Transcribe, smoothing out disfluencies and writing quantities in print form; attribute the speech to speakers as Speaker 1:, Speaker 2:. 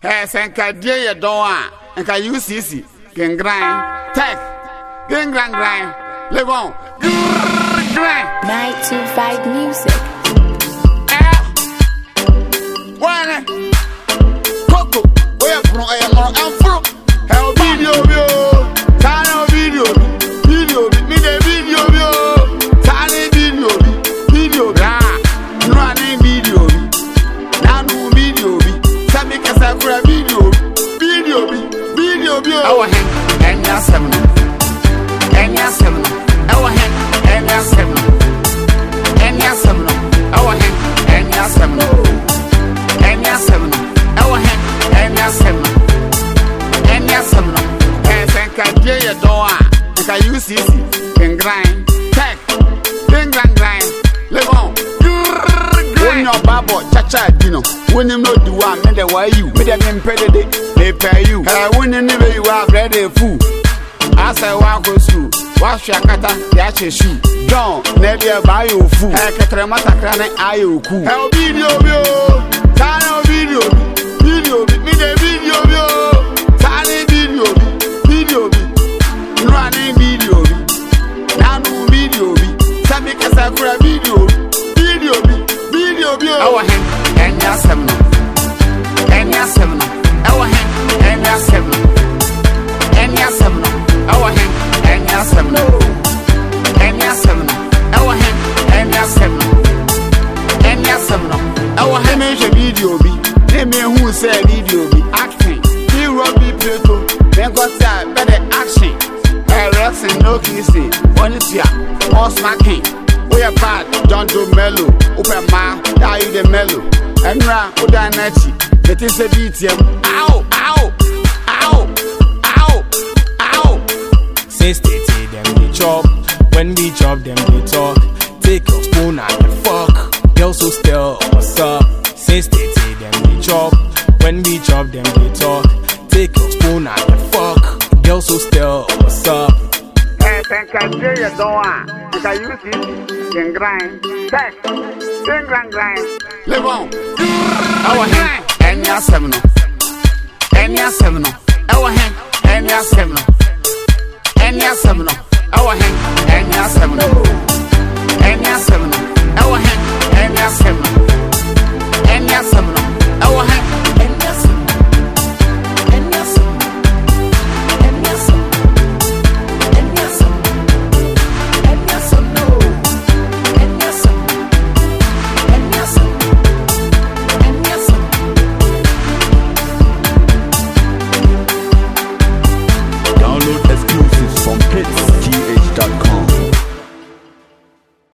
Speaker 1: Senka dear doa, and can you see? Can grind, tech, can grind, live on, grind.
Speaker 2: 925 music.
Speaker 1: One Coco, where from I am from. How video, Tano video, me the video, Tani video, running video, Nanu video, Samika Sakura video, our hand, and your seven, our hand, and your seven, our hand, and your seven. Our hand, and your seven, and thank you, door, and can you see? Can grind, tech, can grind, live on. When your babo, cha dino, when you know the one, and the why you, with them impeded, they pay you. When you never you are ready, fool. As I walk to school, wash your kata, yash your shoe. Don't never buy you fool. I can't remember I you cool. How video, Tano video, me the video, Tani video, running video, Nanu video, Samika Sakura video, our hand, and your seven, our hand, and your seven, our hand, and your seven, our hand, and your seven, our hand is a video. Me who say video be acting. He Robbie Plato, then got that better action. Rex and no kissing. One is ya, more smacking. We are bad, John Do Mellow. Open ma, die the mellow. And ra, Udanachi. It is a BTM. Ow.
Speaker 3: Say stay them they chop. When we chop them they talk. Take your spoon and the fuck. Girl so still, what's up? Say stay them they chop. When we chop them they talk. Take your spoon and the fuck. Girl so still, what's up?
Speaker 1: Thank you, door. Can you see? Can grind, tech, can grind, live on. Our hand, and your seven, our hand, and your seven, our hand, and your seven, our hand, and your seven, our hand.